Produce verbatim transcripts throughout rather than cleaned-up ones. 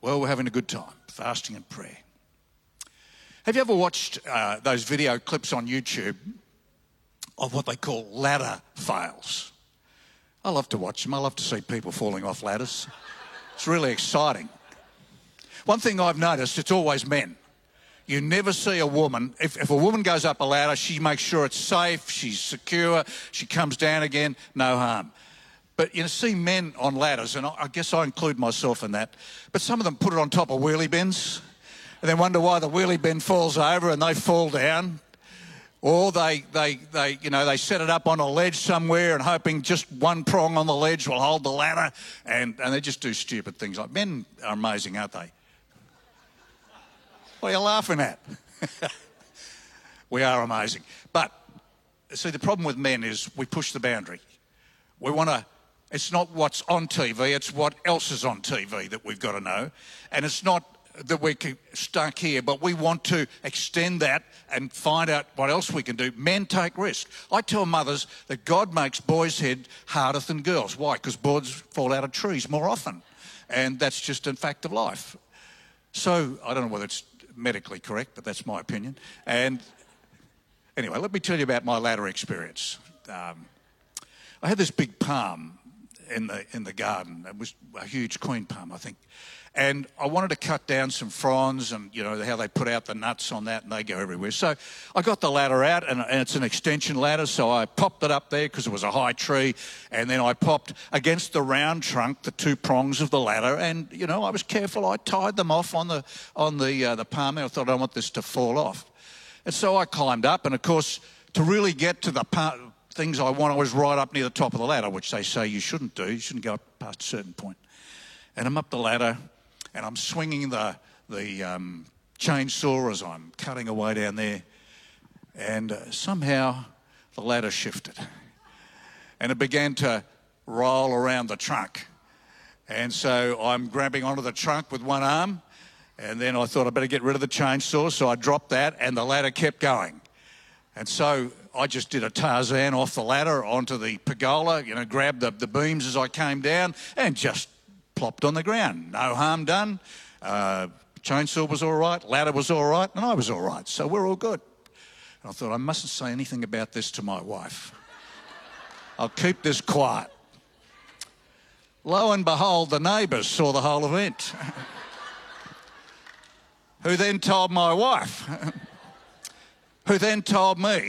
Well, we're having a good time, fasting and prayer. Have you ever watched uh, those video clips on YouTube of what they call ladder fails? I love to watch them. I love to see people falling off ladders. It's really exciting. One thing I've noticed, it's always men. You never see a woman, if, if a woman goes up a ladder, she makes sure it's safe, she's secure, she comes down again, no harm. But you see men on ladders, and I guess I include myself in that, but some of them put it on top of wheelie bins and then wonder why the wheelie bin falls over and they fall down. Or they, they, they, you know, they set it up on a ledge somewhere and hoping just one prong on the ledge will hold the ladder, and, and they just do stupid things. Like, men are amazing, aren't they? What are you laughing at? We are amazing. But, see, the problem with men is we push the boundary. We want to, it's not what's on T V, it's what else is on T V that we've got to know. And it's not that we're stuck here, but we want to extend that and find out what else we can do. Men take risks. I tell mothers that God makes boys' head harder than girls. Why? Because boys fall out of trees more often. And that's just a fact of life. So, I don't know whether it's medically correct, but that's my opinion. And anyway, let me tell you about my ladder experience. Um, I had this big palm in the in the garden. It was a huge queen palm, I think. And I wanted to cut down some fronds and, you know, how they put out the nuts on that and they go everywhere. So I got the ladder out, and, and it's an extension ladder, so I popped it up there because it was a high tree, and then I popped against the round trunk the two prongs of the ladder, and, you know, I was careful. I tied them off on the on the, uh, the palm. I thought, I don't want this to fall off. And so I climbed up, and, of course, to really get to the part, things I want, I was right up near the top of the ladder, which they say you shouldn't do. You shouldn't go up past a certain point. And I'm up the ladder, and I'm swinging the the um, chainsaw as I'm cutting away down there, and uh, somehow the ladder shifted, and it began to roll around the trunk. And so I'm grabbing onto the trunk with one arm, and then I thought I better get rid of the chainsaw, so I dropped that, and the ladder kept going. And so I just did a Tarzan off the ladder onto the pergola, you know, grabbed the, the beams as I came down, and just plopped on the ground. No harm done. Uh, chainsaw was all right, ladder was all right, and I was all right. So we're all good. And I thought, I mustn't say anything about this to my wife. I'll keep this quiet. Lo and behold, the neighbours saw the whole event, who then told my wife, who then told me.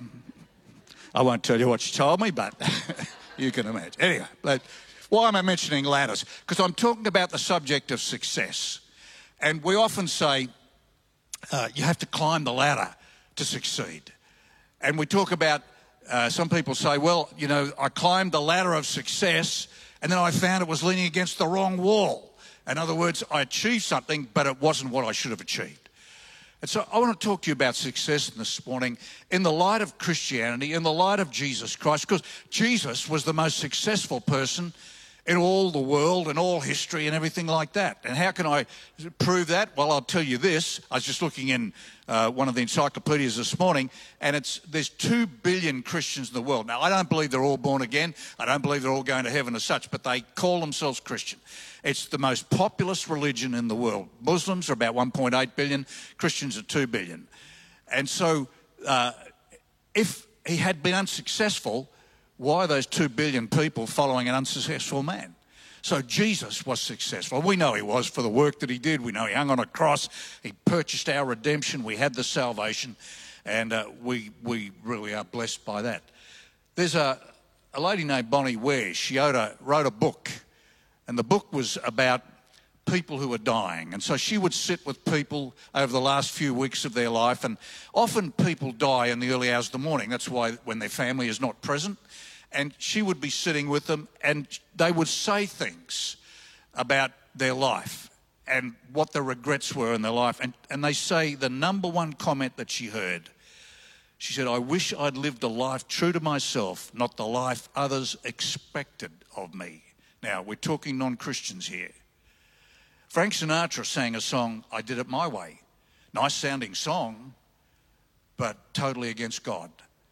I won't tell you what she told me, but you can imagine. Anyway, but why am I mentioning ladders? Because I'm talking about the subject of success. And we often say uh, you have to climb the ladder to succeed. And we talk about, uh, some people say, well, you know, I climbed the ladder of success and then I found it was leaning against the wrong wall. In other words, I achieved something, but it wasn't what I should have achieved. And so I want to talk to you about success this morning in the light of Christianity, in the light of Jesus Christ, because Jesus was the most successful person in all the world and all history and everything like that. And how can I prove that? Well, I'll tell you this. I was just looking in uh, one of the encyclopedias this morning, and it's there's two billion Christians in the world. Now, I don't believe they're all born again. I don't believe they're all going to heaven as such, but they call themselves Christian. It's the most populous religion in the world. Muslims are about one point eight billion. Christians are two billion. And so uh, if he had been unsuccessful, why are those two billion people following an unsuccessful man? So Jesus was successful. We know he was for the work that he did. We know he hung on a cross. He purchased our redemption. We had the salvation. And uh, we we really are blessed by that. There's a, a lady named Bonnie Ware. She wrote a, wrote a book. And the book was about people who were dying. And so she would sit with people over the last few weeks of their life. And often people die in the early hours of the morning. That's why when their family is not present. And she would be sitting with them, and they would say things about their life and what the regrets were in their life. And, and they say the number one comment that she heard, she said, I wish I'd lived a life true to myself, not the life others expected of me. Now, we're talking non-Christians here. Frank Sinatra sang a song, I Did It My Way. Nice sounding song, but totally against God.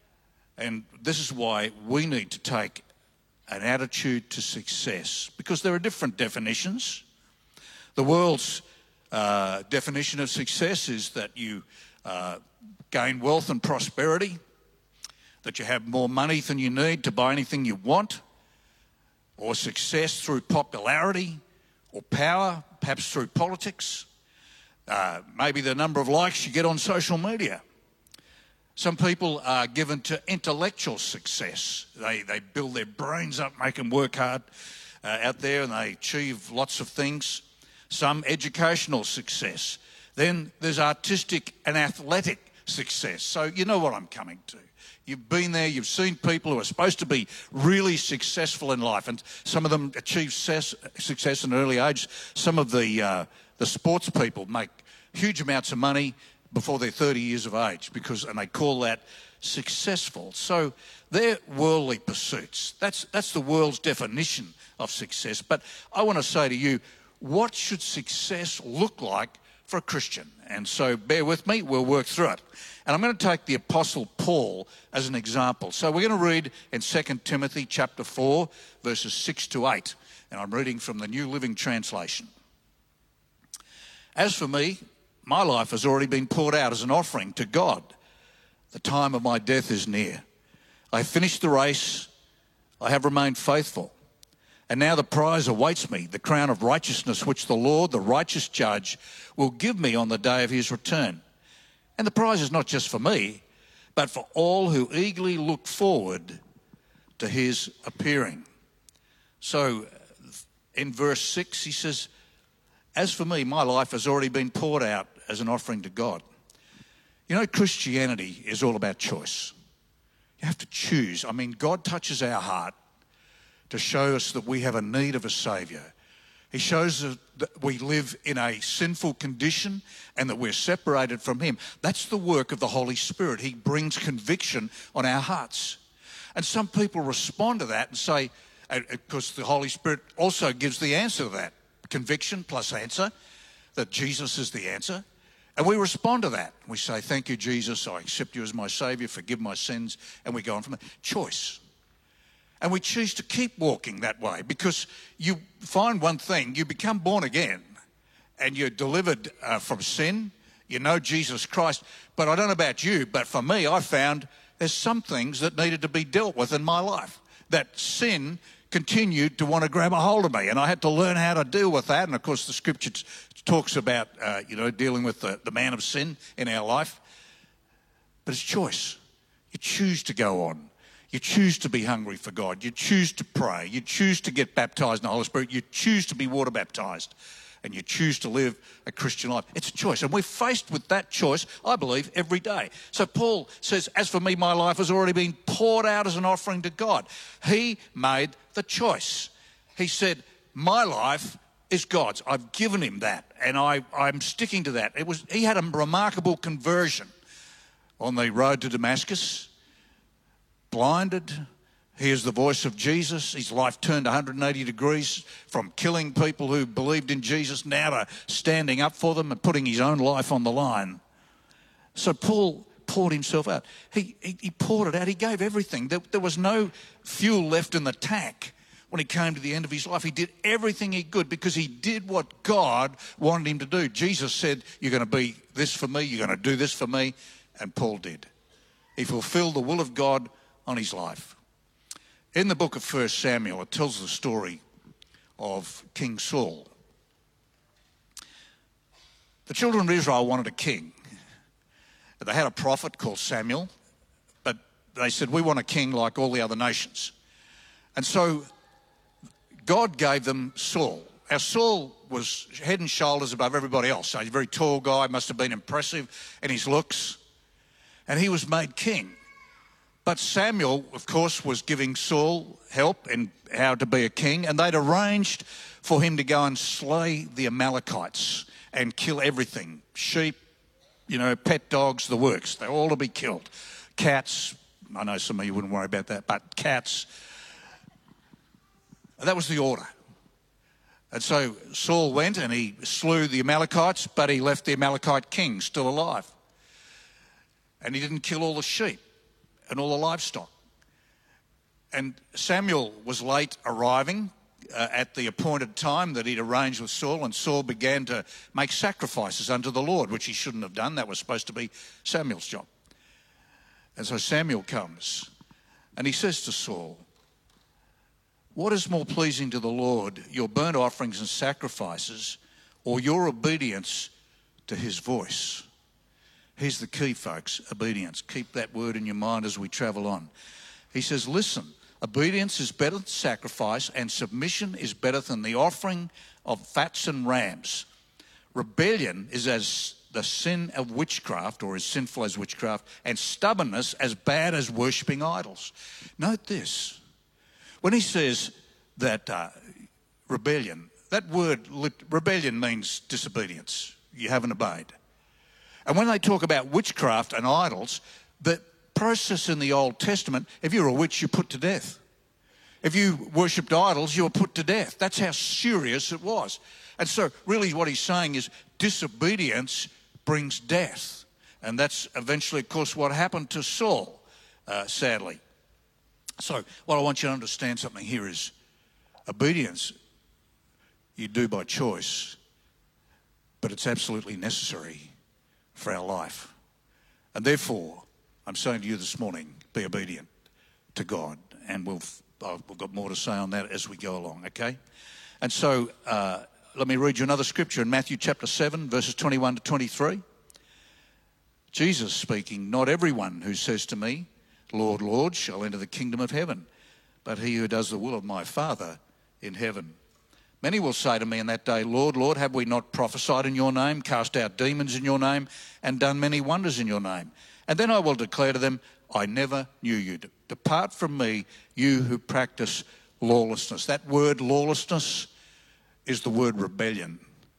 And this is why we need to take an attitude to success, because there are different definitions. The world's uh, definition of success is that you uh, gain wealth and prosperity, that you have more money than you need to buy anything you want, or success through popularity or power, perhaps through politics, uh, maybe the number of likes you get on social media. Some people are given to intellectual success. They, they build their brains up, make them work hard uh, out there, and they achieve lots of things. Some educational success. Then there's artistic and athletic success. So you know what I'm coming to. You've been there, you've seen people who are supposed to be really successful in life, and some of them achieve success, success at an early age. Some of the uh, the sports people make huge amounts of money before they're thirty years of age, because and they call that successful. So they're worldly pursuits. That's that's the world's definition of success. But I want to say to you, what should success look like for a Christian? And so bear with me, we'll work through it. And I'm going to take the Apostle Paul as an example. So we're going to read in Second Timothy chapter four, verses six to eight. And I'm reading from the New Living Translation. As for me, my life has already been poured out as an offering to God. The time of my death is near. I have finished the race. I have remained faithful. And now the prize awaits me, the crown of righteousness, which the Lord, the righteous judge, will give me on the day of his return. And the prize is not just for me, but for all who eagerly look forward to his appearing. So in verse six, he says, as for me, my life has already been poured out as an offering to God. You know, Christianity is all about choice. You have to choose. I mean, God touches our heart to show us that we have a need of a Saviour. He shows us that we live in a sinful condition and that we're separated from him. That's the work of the Holy Spirit. He brings conviction on our hearts. And some people respond to that and say, because the Holy Spirit also gives the answer to that, conviction plus answer, that Jesus is the answer. And we respond to that. We say, thank you, Jesus. I accept you as my Saviour. Forgive my sins. And we go on from there. Choice. And we choose to keep walking that way, because you find one thing, you become born again and you're delivered uh, from sin. You know Jesus Christ. But I don't know about you, but for me, I found there's some things that needed to be dealt with in my life. That sin continued to want to grab a hold of me, and I had to learn how to deal with that. And of course, the scripture t- talks about, uh, you know, dealing with the, the man of sin in our life. But it's choice. You choose to go on. You choose to be hungry for God. You choose to pray. You choose to get baptized in the Holy Spirit. You choose to be water baptized. And you choose to live a Christian life. It's a choice. And we're faced with that choice, I believe, every day. So Paul says, as for me, my life has already been poured out as an offering to God. He made the choice. He said, my life is God's. I've given him that. And I, I'm sticking to that. It was, he had a remarkable conversion on the road to Damascus. Blinded, hears the voice of Jesus. His life turned one hundred eighty degrees from killing people who believed in Jesus now to standing up for them and putting his own life on the line. So Paul poured himself out. He, he, he poured it out. He gave everything. There, there was no fuel left in the tank when he came to the end of his life. He did everything he could because he did what God wanted him to do. Jesus said, you're going to be this for me, you're going to do this for me, and Paul did. He fulfilled the will of God on his life. In the book of First Samuel, it tells the story of King Saul. The children of Israel wanted a king. They had a prophet called Samuel, but they said, we want a king like all the other nations. And so God gave them Saul. Now, Saul was head and shoulders above everybody else. So he's a very tall guy, must have been impressive in his looks. And he was made king. But Samuel, of course, was giving Saul help in how to be a king, and they'd arranged for him to go and slay the Amalekites and kill everything. Sheep, you know, pet dogs, the works. They're all to be killed. Cats, I know some of you wouldn't worry about that, but cats. That was the order. And so Saul went and he slew the Amalekites, but he left the Amalekite king still alive. And he didn't kill all the sheep and all the livestock. And Samuel was late arriving. uh, at the appointed time that he'd arranged with Saul, and Saul began to make sacrifices unto the Lord, which he shouldn't have done. That was supposed to be Samuel's job. And so Samuel comes, and he says to Saul, what is more pleasing to the Lord, your burnt offerings and sacrifices, or your obedience to his voice? Here's the key, folks, obedience. Keep that word in your mind as we travel on. He says, listen, obedience is better than sacrifice, and submission is better than the offering of fats and rams. Rebellion is as the sin of witchcraft, or as sinful as witchcraft, and stubbornness as bad as worshipping idols. Note this. When he says that uh, rebellion, that word rebellion means disobedience. You haven't obeyed. And when they talk about witchcraft and idols, the process in the Old Testament, if you're a witch, you're put to death. If you worshipped idols, you were put to death. That's how serious it was. And so really what he's saying is disobedience brings death. And that's eventually, of course, what happened to Saul, uh, sadly. So what I want you to understand something here is obedience you do by choice, but it's absolutely necessary for our life. And therefore, I'm saying to you this morning, be obedient to God. And we've, uh, we've got more to say on that as we go along, okay? And so uh, let me read you another scripture in Matthew chapter seven, verses twenty-one to twenty-three. Jesus speaking, not everyone who says to me, Lord, Lord, shall enter the kingdom of heaven, but he who does the will of my Father in heaven. Many will say to me in that day, Lord, Lord, have we not prophesied in your name, cast out demons in your name, and done many wonders in your name? And then I will declare to them, I never knew you. Depart from me, you who practice lawlessness. That word lawlessness is the word rebellion.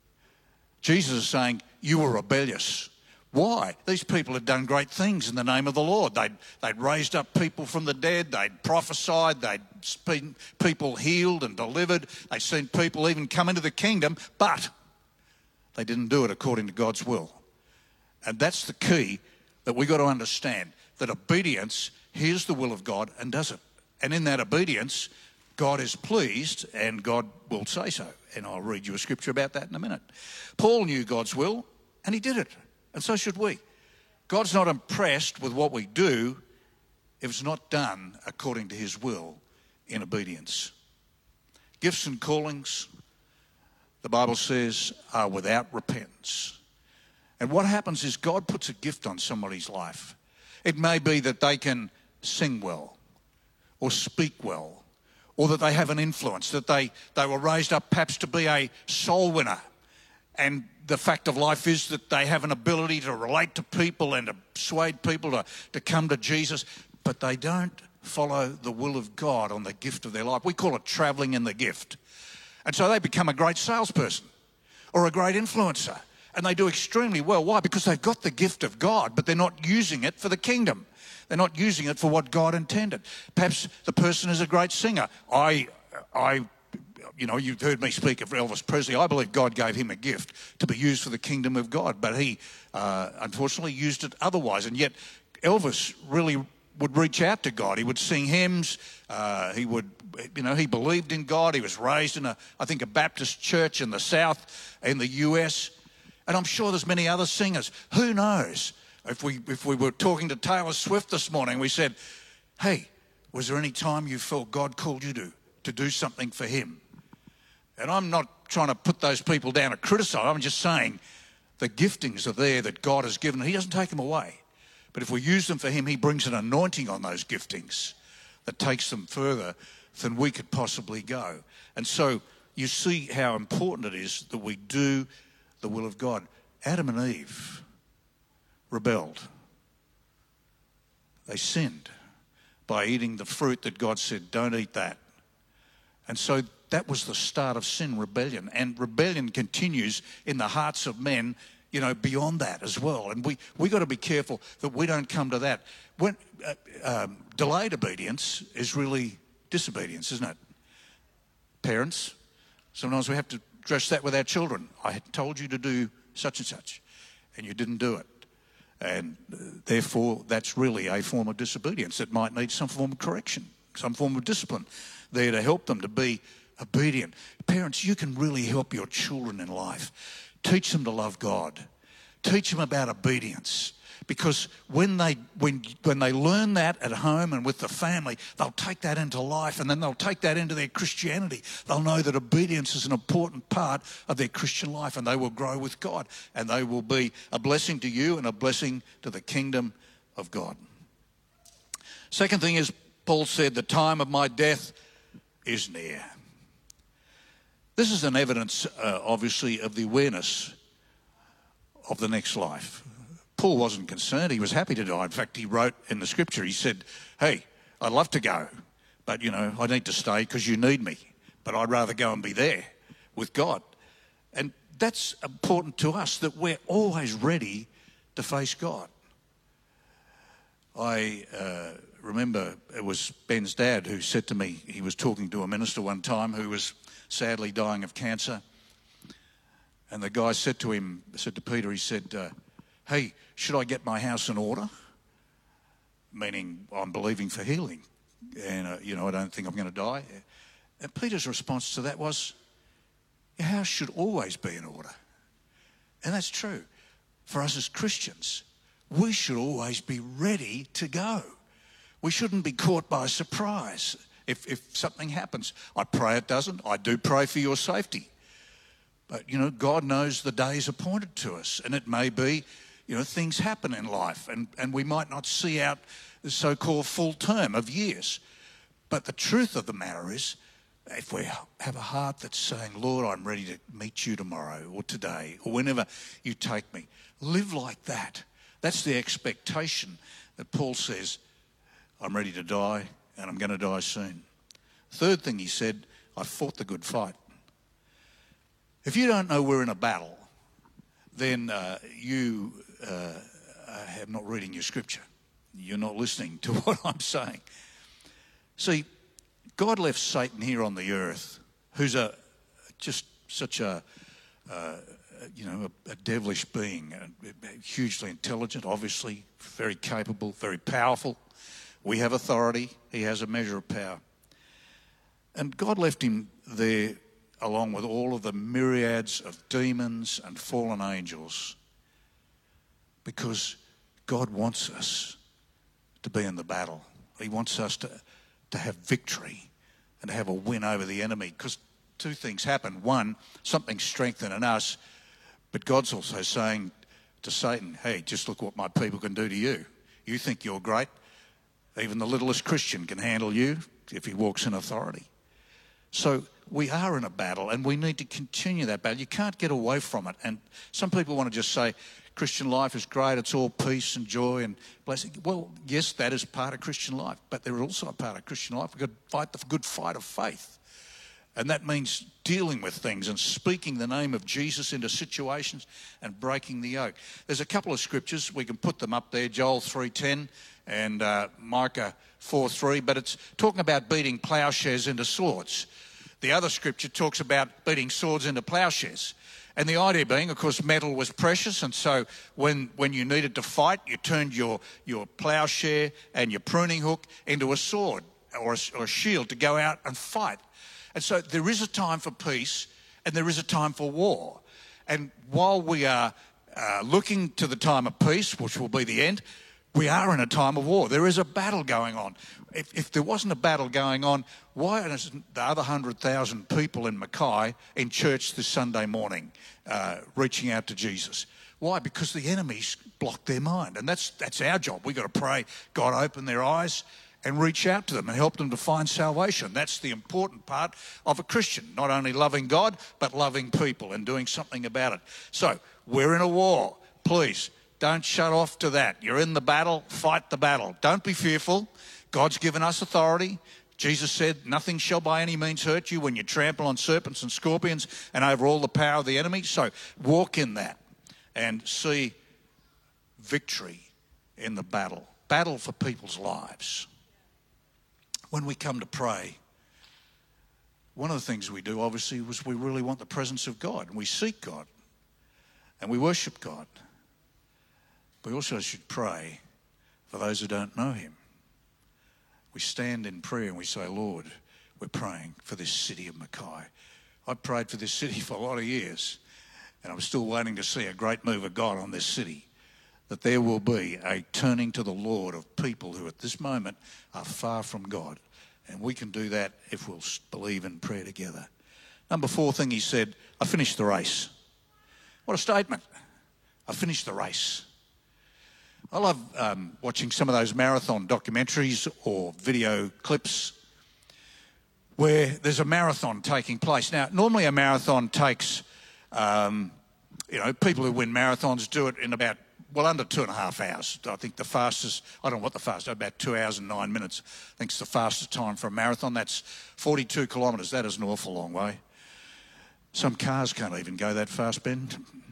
Jesus is saying, you were rebellious. Why? These people had done great things in the name of the Lord. They'd, they'd raised up people from the dead. They'd prophesied. They'd seen people healed and delivered. They'd seen people even come into the kingdom, but they didn't do it according to God's will. And that's the key that we've got to understand, that obedience hears the will of God and does it. And in that obedience, God is pleased and God will say so. And I'll read you a scripture about that in a minute. Paul knew God's will and he did it. And so should we. God's not impressed with what we do if it's not done according to his will in obedience. Gifts and callings, the Bible says, are without repentance. And what happens is God puts a gift on somebody's life. It may be that they can sing well or speak well, or that they have an influence, that they, they were raised up perhaps to be a soul winner. And the fact of life is that they have an ability to relate to people and to persuade people to, to come to Jesus, but they don't follow the will of God on the gift of their life. We call it traveling in the gift. And so they become a great salesperson or a great influencer, and they do extremely well. Why? Because they've got the gift of God, but they're not using it for the kingdom. They're not using it for what God intended. Perhaps the person is a great singer. I, I, you know, you've heard me speak of Elvis Presley. I believe God gave him a gift to be used for the kingdom of God, but he uh, unfortunately used it otherwise. And yet Elvis really would reach out to God. He would sing hymns. Uh, he would, you know, he believed in God. He was raised in a, I think, a Baptist church in the South, in the U S. And I'm sure there's many other singers. Who knows? If we if we were talking to Taylor Swift this morning, we said, hey, was there any time you felt God called you to, to do something for him? And I'm not trying to put those people down or criticise. I'm just saying the giftings are there that God has given. He doesn't take them away. But if we use them for him, he brings an anointing on those giftings that takes them further than we could possibly go. And so you see how important it is that we do the will of God. Adam and Eve rebelled. They sinned by eating the fruit that God said, don't eat that. And so that was the start of sin, rebellion. And rebellion continues in the hearts of men, you know, beyond that as well. And we we got to be careful that we don't come to that. When uh, um, delayed obedience is really disobedience, isn't it? Parents, sometimes we have to address that with our children. I had told you to do such and such, and you didn't do it. And uh, therefore, that's really a form of disobedience that might need some form of correction, some form of discipline there to help them to be obedient. Parents, you can really help your children in life. Teach them to love God. Teach them about obedience. Because when they when when they learn that at home and with the family, they'll take that into life, and then they'll take that into their Christianity. They'll know that obedience is an important part of their Christian life, and they will grow with God, and they will be a blessing to you and a blessing to the kingdom of God. Second thing is, Paul said, the time of my death is near. This is an evidence, uh, obviously, of the awareness of the next life. Paul wasn't concerned. He was happy to die. In fact, he wrote in the scripture, he said, hey, I'd love to go, but, you know, I need to stay because you need me. But I'd rather go and be there with God. And that's important to us, that we're always ready to face God. I uh, remember it was Ben's dad who said to me, he was talking to a minister one time who was sadly dying of cancer. And the guy said to him, said to Peter, he said, uh, hey, should I get my house in order? Meaning, I'm believing for healing. And, uh, you know, I don't think I'm going to die. And Peter's response to that was, your house should always be in order. And that's true. For us as Christians, we should always be ready to go. We shouldn't be caught by surprise if, if something happens. I pray it doesn't. I do pray for your safety. But, you know, God knows the days appointed to us. And it may be, you know, things happen in life, and, and we might not see out the so-called full term of years. But the truth of the matter is, if we have a heart that's saying, Lord, I'm ready to meet you tomorrow or today or whenever you take me, live like that. That's the expectation that Paul says, I'm ready to die and I'm going to die soon. Third thing he said, I fought the good fight. If you don't know we're in a battle, then uh, you uh, are not reading your scripture. You're not listening to what I'm saying. See, God left Satan here on the earth, who's a just such a, uh, you know, a, a devilish being, uh, hugely intelligent, obviously, very capable, very powerful. We have authority. He has a measure of power. And God left him there along with all of the myriads of demons and fallen angels, because God wants us to be in the battle. He wants us to, to have victory and to have a win over the enemy, because two things happen. One, something's strengthened in us, but God's also saying to Satan, hey, just look what my people can do to you. You think you're great? Even the littlest Christian can handle you if he walks in authority. So we are in a battle, and we need to continue that battle. You can't get away from it. And some people want to just say, Christian life is great, it's all peace and joy and blessing. Well, yes, that is part of Christian life, but there is also a part of Christian life. We've got to fight the good fight of faith. And that means dealing with things and speaking the name of Jesus into situations and breaking the yoke. There's a couple of scriptures, we can put them up there, Joel three ten and uh, Micah four three, but it's talking about beating plowshares into swords. The other scripture talks about beating swords into plowshares. And the idea being, of course, metal was precious, and so when, when you needed to fight, you turned your, your plowshare and your pruning hook into a sword or a, or a shield to go out and fight. And so there is a time for peace and there is a time for war. And while we are uh, looking to the time of peace, which will be the end, we are in a time of war. There is a battle going on. If, if there wasn't a battle going on, why isn't the other one hundred thousand people in Mackay in church this Sunday morning uh, reaching out to Jesus? Why? Because the enemy's blocked their mind. And that's that's our job. We've got to pray, God, open their eyes and reach out to them and help them to find salvation. That's the important part of a Christian, not only loving God, but loving people and doing something about it. So we're in a war. Please, don't shut off to that. You're in the battle, fight the battle. Don't be fearful. God's given us authority. Jesus said, nothing shall by any means hurt you when you trample on serpents and scorpions and over all the power of the enemy. So walk in that and see victory in the battle. Battle for people's lives. When we come to pray, one of the things we do, obviously, was we really want the presence of God. And we seek God. And we worship God. We also should pray for those who don't know him. We stand in prayer and we say, Lord, we're praying for this city of Mackay. I've prayed for this city for a lot of years, and I'm still waiting to see a great move of God on this city, that there will be a turning to the Lord of people who at this moment are far from God. And we can do that if we'll believe in prayer together. Number four thing he said, I finished the race. What a statement. I finished the race. I love um, watching some of those marathon documentaries or video clips where there's a marathon taking place. Now, normally a marathon takes, um, you know, people who win marathons do it in about, well, under two and a half hours. I think the fastest, I don't know what the fastest, about two hours and nine minutes. I think it's the fastest time for a marathon. That's forty-two kilometres. That is an awful long way. Some cars can't even go that fast, Ben.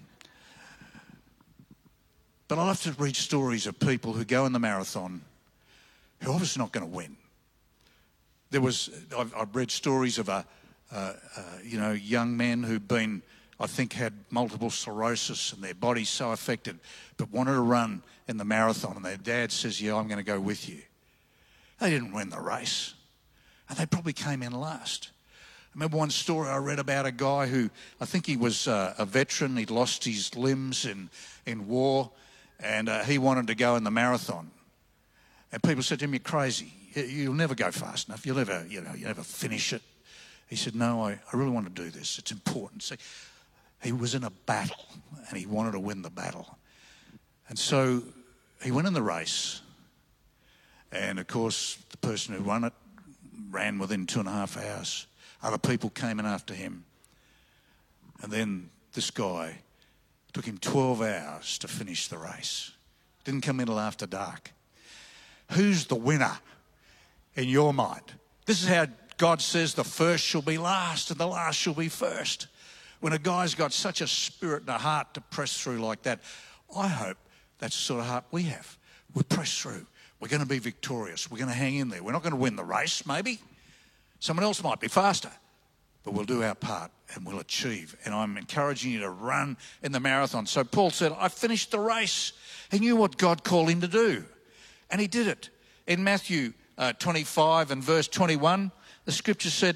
But I love to read stories of people who go in the marathon who are obviously not going to win. There was, I've, I've read stories of a, uh, uh, you know, young men who'd been, I think, had multiple sclerosis and their body's so affected, but wanted to run in the marathon. And their dad says, yeah, I'm going to go with you. They didn't win the race. And they probably came in last. I remember one story I read about a guy who, I think he was uh, a veteran. He'd lost his limbs in, in war, and uh, he wanted to go in the marathon. And people said to him, you're crazy. You'll never go fast enough. You'll never, you know, you'll never finish it. He said, no, I, I really want to do this. It's important. See, he was in a battle, and he wanted to win the battle. And so he went in the race. And, of course, the person who won it ran within two and a half hours. Other people came in after him. And then this guy, took him twelve hours to finish the race. Didn't come in till after dark. Who's the winner in your mind? This is how God says the first shall be last and the last shall be first. When a guy's got such a spirit and a heart to press through like that, I hope that's the sort of heart we have. We press through. We're going to be victorious. We're going to hang in there. We're not going to win the race, maybe. Someone else might be faster, but we'll do our part and we'll achieve. And I'm encouraging you to run in the marathon. So Paul said, I finished the race. He knew what God called him to do, and he did it. In Matthew uh, twenty-five and verse twenty-one, the scripture said,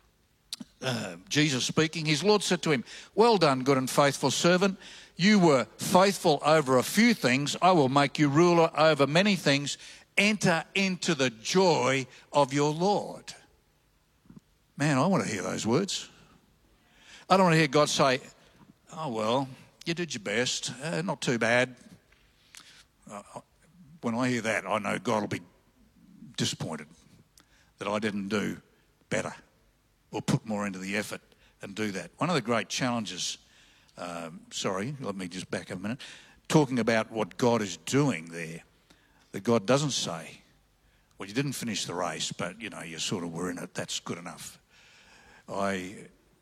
uh, Jesus speaking, his Lord said to him, well done, good and faithful servant. You were faithful over a few things. I will make you ruler over many things. Enter into the joy of your Lord. Man, I want to hear those words. I don't want to hear God say, oh, well, you did your best. Uh, not too bad. Uh, when I hear that, I know God will be disappointed that I didn't do better or put more into the effort and do that. One of the great challenges, um, sorry, let me just back up a minute, talking about what God is doing there, that God doesn't say, well, you didn't finish the race, but, you know, you sort of were in it. That's good enough. I,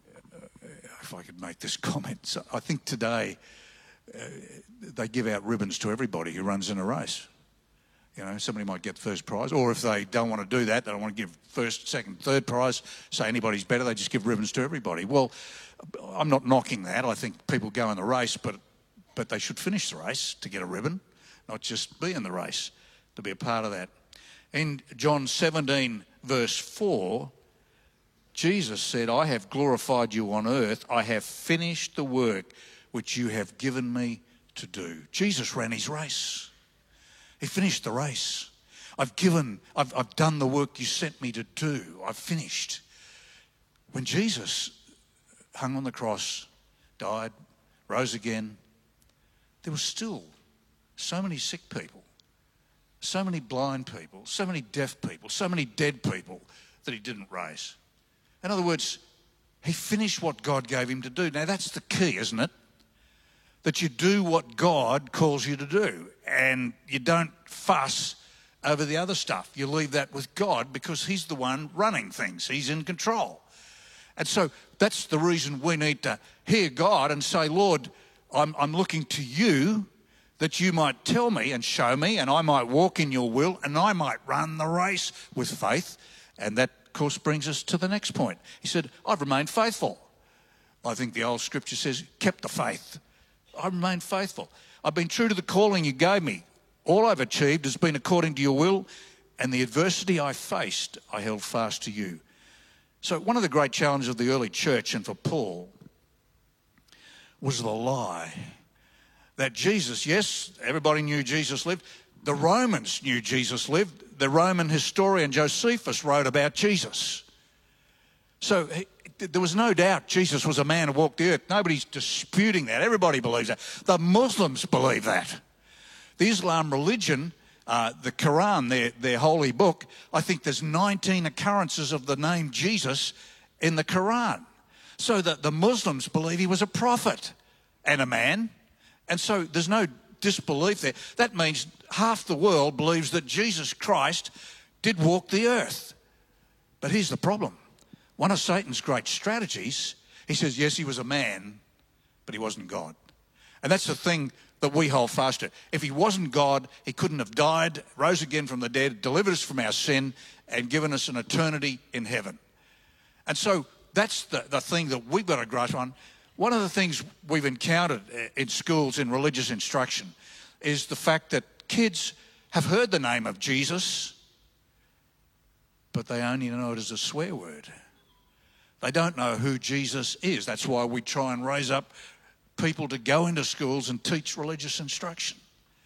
if I could make this comment, so I think today uh, they give out ribbons to everybody who runs in a race. You know, somebody might get first prize, or if they don't want to do that, they don't want to give first, second, third prize, say anybody's better, they just give ribbons to everybody. Well, I'm not knocking that. I think people go in the race, but but they should finish the race to get a ribbon, not just be in the race, to be a part of that. In John seventeen, verse four, Jesus said, I have glorified you on earth. I have finished the work which you have given me to do. Jesus ran his race. He finished the race. I've given, I've, I've done the work you sent me to do. I've finished. When Jesus hung on the cross, died, rose again, there were still so many sick people, so many blind people, so many deaf people, so many dead people that he didn't raise. In other words, he finished what God gave him to do. Now, that's the key, isn't it? That you do what God calls you to do and you don't fuss over the other stuff. You leave that with God because he's the one running things. He's in control. And so that's the reason we need to hear God and say, Lord, I'm, I'm looking to you that you might tell me and show me, and I might walk in your will, and I might run the race with faith. And that, of course, brings us to the next point. He said, I've remained faithful. I think the old scripture says, kept the faith. I've remained faithful. I've been true to the calling you gave me. All I've achieved has been according to your will, and the adversity I faced, I held fast to you. So one of the great challenges of the early church and for Paul was the lie that Jesus, yes, everybody knew Jesus lived. The Romans knew Jesus lived. The Roman historian Josephus wrote about Jesus. So he, there was no doubt Jesus was a man who walked the earth. Nobody's disputing that. Everybody believes that. The Muslims believe that. The Islam religion, uh, the Quran, their, their holy book, I think there's nineteen occurrences of the name Jesus in the Quran. So that the Muslims believe he was a prophet and a man. And so there's no disbelief there. That means half the world believes that Jesus Christ did walk the earth. But here's the problem. One of Satan's great strategies, he says, yes, he was a man, but he wasn't God. And that's the thing that we hold fast to. If he wasn't God, he couldn't have died, rose again from the dead, delivered us from our sin, and given us an eternity in heaven. And so that's the, the thing that we've got to grasp on. One of the things we've encountered in schools in religious instruction is the fact that kids have heard the name of Jesus, but they only know it as a swear word. They don't know who Jesus is. That's why we try and raise up people to go into schools and teach religious instruction.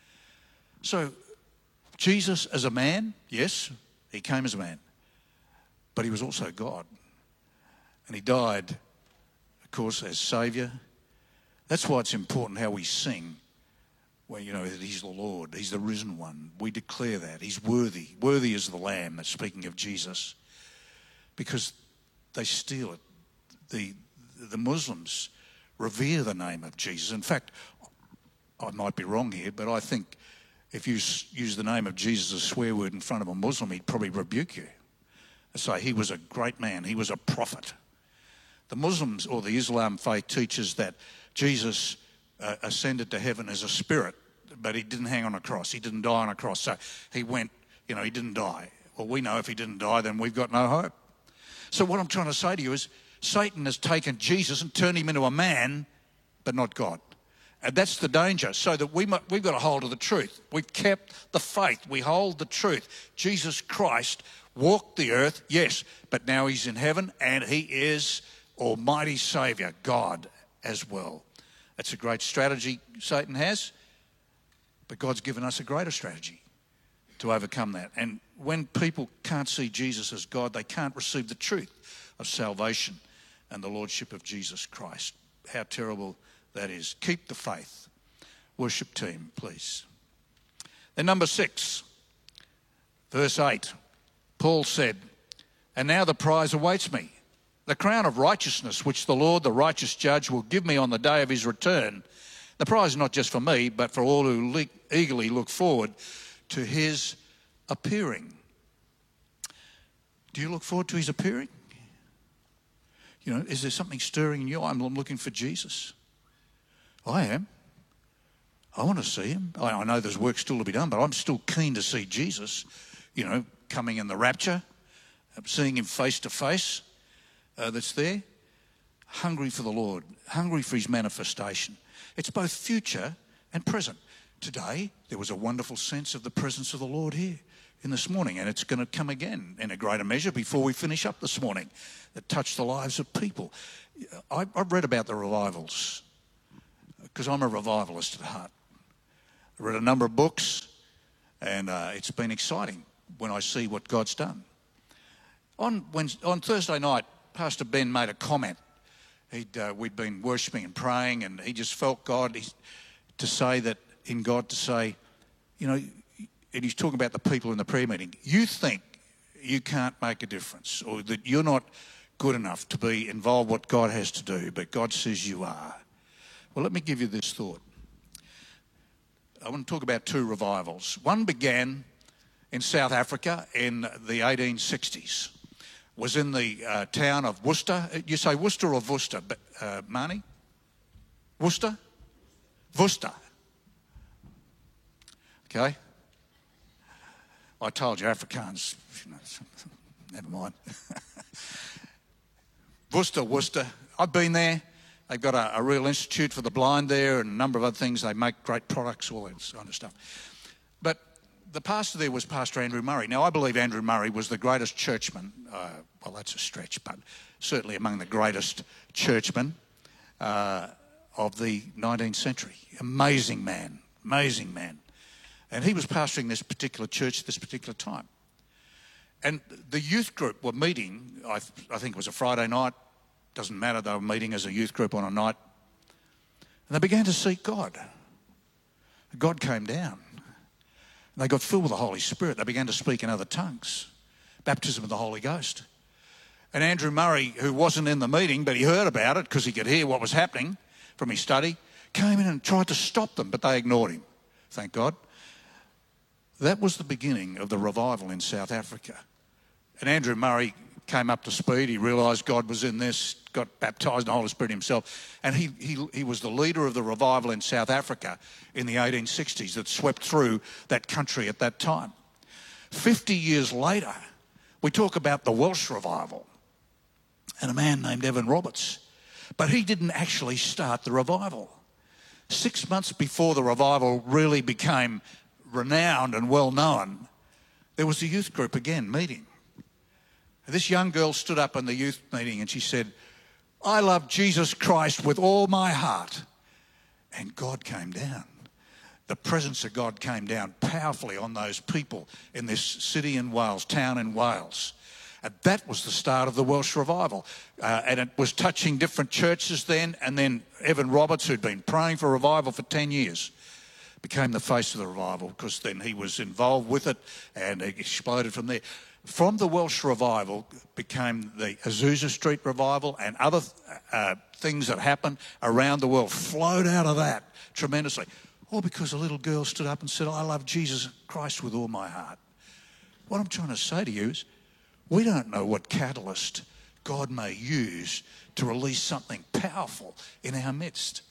So Jesus as a man, yes, he came as a man, but he was also God. And he died, of course, as Saviour. That's why it's important how we sing. Well, you know, that he's the Lord. He's the risen one. We declare that. He's worthy. Worthy is the Lamb, that's speaking of Jesus. Because they steal it. The, the Muslims revere the name of Jesus. In fact, I might be wrong here, but I think if you use the name of Jesus as a swear word in front of a Muslim, he'd probably rebuke you. They say he was a great man. He was a prophet. The Muslims or the Islam faith teaches that Jesus uh, ascended to heaven as a spirit, but he didn't hang on a cross. He didn't die on a cross. So he went, you know, he didn't die. Well, we know if he didn't die, then we've got no hope. So what I'm trying to say to you is Satan has taken Jesus and turned him into a man, but not God. And that's the danger, so that we might, we've got a hold of the truth. We've kept the faith. We hold the truth. Jesus Christ walked the earth, yes, but now he's in heaven and he is Almighty Saviour, God as well. That's a great strategy Satan has, but God's given us a greater strategy to overcome that. And when people can't see Jesus as God, they can't receive the truth of salvation and the lordship of Jesus Christ. How terrible that is. Keep the faith. Worship team, please. Then number six, verse eight, Paul said, "And now the prize awaits me, the crown of righteousness, which the Lord, the righteous judge, will give me on the day of his return." The prize is not just for me, but for all who le- eagerly look forward to his appearing. Do you look forward to his appearing? You know, is there something stirring in you? I'm looking for Jesus. I am. I want to see him. I, I know there's work still to be done, but I'm still keen to see Jesus, you know, coming in the rapture, seeing him face to face. Uh, that's there, hungry for the Lord, hungry for his manifestation. It's both future and present. Today, there was a wonderful sense of the presence of the Lord here in this morning, and it's going to come again in a greater measure before we finish up this morning, that touched the lives of people. I, I've read about the revivals because I'm a revivalist at heart. I read a number of books, and uh, it's been exciting when I see what God's done. On, Wednesday, on Thursday night, Pastor Ben made a comment. He'd, uh, we'd been worshipping and praying, and he just felt God he, to say that, in God to say, you know, and he's talking about the people in the prayer meeting, you think you can't make a difference, or that you're not good enough to be involved what God has to do, but God says you are. Well, let me give you this thought. I want to talk about two revivals. One began in South Africa in the eighteen sixties. Was in the uh, town of Worcester. You say Worcester or Worcester, uh, Marnie? Worcester? Worcester. Okay. I told you, Afrikaans, you know, never mind. Worcester, Worcester. I've been there. They've got a, a real institute for the blind there and a number of other things. They make great products, all that kind of stuff. But the pastor there was Pastor Andrew Murray. Now, I believe Andrew Murray was the greatest churchman, uh, well, that's a stretch, but certainly among the greatest churchmen uh, of the nineteenth century. Amazing man, amazing man. And he was pastoring this particular church at this particular time. And the youth group were meeting, I, I think it was a Friday night, doesn't matter, they were meeting as a youth group on a night. And they began to seek God. God came down. They got filled with the Holy Spirit. They began to speak in other tongues. Baptism of the Holy Ghost. And Andrew Murray, who wasn't in the meeting, but he heard about it because he could hear what was happening from his study, came in and tried to stop them, but they ignored him. Thank God. That was the beginning of the revival in South Africa. And Andrew Murray came up to speed. He realised God was in this, got baptised in the Holy Spirit himself. And he, he, he was the leader of the revival in South Africa in the eighteen sixties that swept through that country at that time. Fifty years later, we talk about the Welsh revival and a man named Evan Roberts. But he didn't actually start the revival. Six months before the revival really became renowned and well known, there was a youth group again meeting. This young girl stood up in the youth meeting and she said, I love Jesus Christ with all my heart. And God came down. The presence of God came down powerfully on those people in this city in Wales, town in Wales. And that was the start of the Welsh revival. Uh, and it was touching different churches then. And then Evan Roberts, who'd been praying for revival for ten years, became the face of the revival because then he was involved with it and it exploded from there. From the Welsh revival became the Azusa Street revival, and other uh, things that happened around the world flowed out of that tremendously. All because a little girl stood up and said, I love Jesus Christ with all my heart. What I'm trying to say to you is we don't know what catalyst God may use to release something powerful in our midst.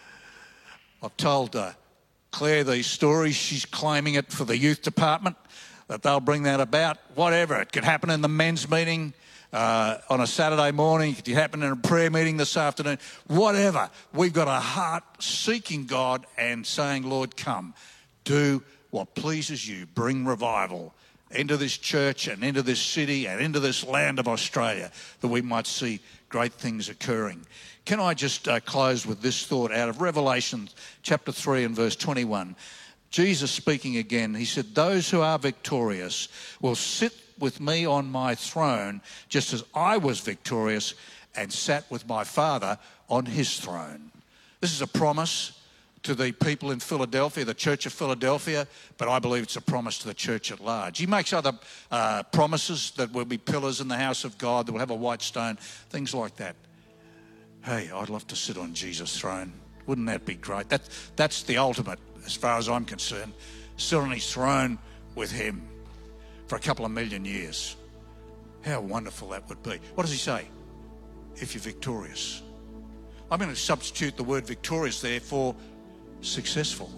I've told uh, Claire these stories. She's claiming it for the youth department, that they'll bring that about. Whatever. It could happen in the men's meeting uh, on a Saturday morning. It could happen in a prayer meeting this afternoon. Whatever. We've got a heart seeking God and saying, Lord, come. Do what pleases you. Bring revival into this church and into this city and into this land of Australia, that we might see great things occurring. Can I just uh, close with this thought out of Revelation chapter three and verse twenty-one. Jesus speaking again, he said, those who are victorious will sit with me on my throne, just as I was victorious and sat with my Father on his throne. This is a promise to the people in Philadelphia, the Church of Philadelphia, but I believe it's a promise to the church at large. He makes other uh, promises that will be pillars in the house of God, that will have a white stone, things like that. Hey, I'd love to sit on Jesus' throne. Wouldn't that be great? That, that's the ultimate, as far as I'm concerned. Sit on his throne with him for a couple of million years. How wonderful that would be. What does he say? If you're victorious. I'm going to substitute the word victorious there for successful.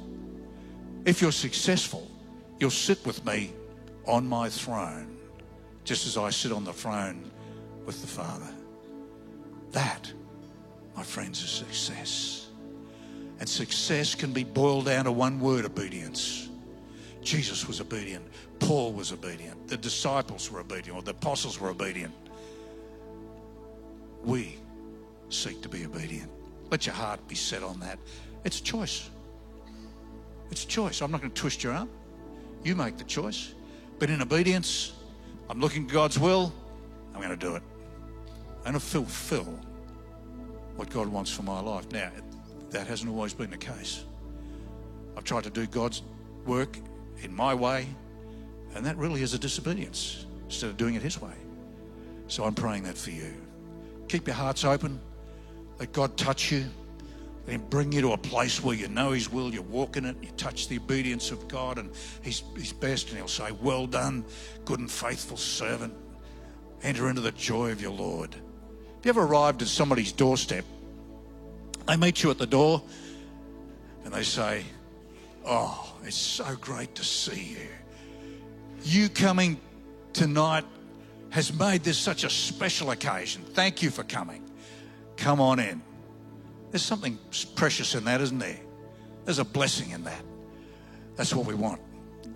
If you're successful, you'll sit with me on my throne, just as I sit on the throne with the Father. That, my friends, is success. And success can be boiled down to one word: obedience. Jesus was obedient. Paul was obedient. The disciples were obedient, or the apostles were obedient. We seek to be obedient. Let your heart be set on that. It's a choice. It's a choice. I'm not going to twist your arm. You make the choice. But in obedience, I'm looking at God's will. I'm going to do it. I'm going to fulfill what God wants for my life. Now, that hasn't always been the case. I've tried to do God's work in my way, and that really is a disobedience instead of doing it his way. So I'm praying that for you. Keep your hearts open. Let God touch you. Let him bring you to a place where you know his will, you walk in it, you touch the obedience of God, and he's, he's best, and he'll say, well done, good and faithful servant. Enter into the joy of your Lord. Have you ever arrived at somebody's doorstep? They meet you at the door and they say, oh, it's so great to see you. You coming tonight has made this such a special occasion. Thank you for coming. Come on in. There's something precious in that, isn't there? There's a blessing in that. That's what we want.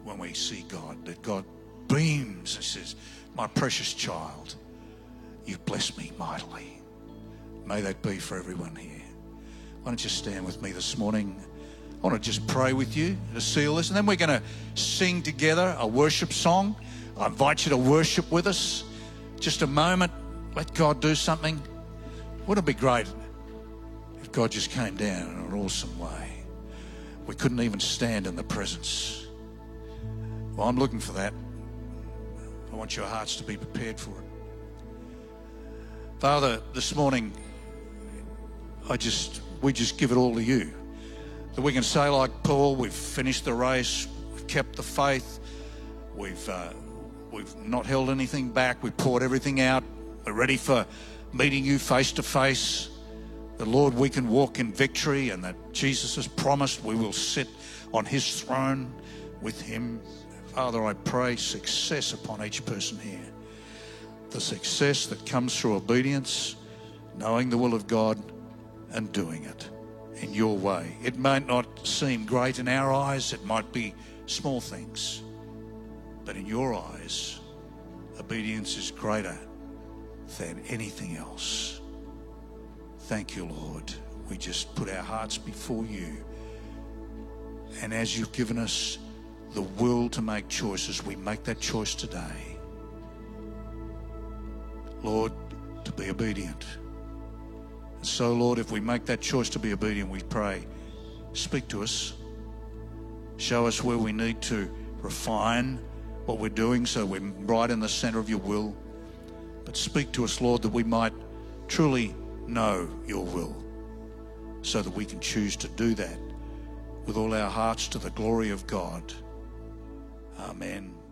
when we see God, that God beams and says, my precious child, you've blessed me mightily. May that be for everyone here. Why don't you stand with me this morning? I want to just pray with you to seal this, and then we're going to sing together a worship song. I invite you to worship with us. Just a moment, let God do something. Wouldn't it be great if God just came down in an awesome way? We couldn't even stand in the presence. Well, I'm looking for that. I want your hearts to be prepared for it. Father, this morning, I just we just give it all to you. That we can say like Paul, we've finished the race, we've kept the faith, we've uh, we've not held anything back, we've poured everything out, we're ready for meeting you face to face. The Lord, we can walk in victory, and that Jesus has promised we will sit on his throne with him. Father, I pray success upon each person here. The success that comes through obedience, knowing the will of God and doing it in your way. It might not seem great in our eyes, it might be small things, but in your eyes, obedience is greater than anything else. Thank you, Lord. We just put our hearts before you, and as you've given us the will to make choices, we make that choice today, Lord, to be obedient. And so, Lord, if we make that choice to be obedient, we pray, speak to us. Show us where we need to refine what we're doing so we're right in the center of your will. But speak to us, Lord, that we might truly know your will, so that we can choose to do that with all our hearts to the glory of God. Amen.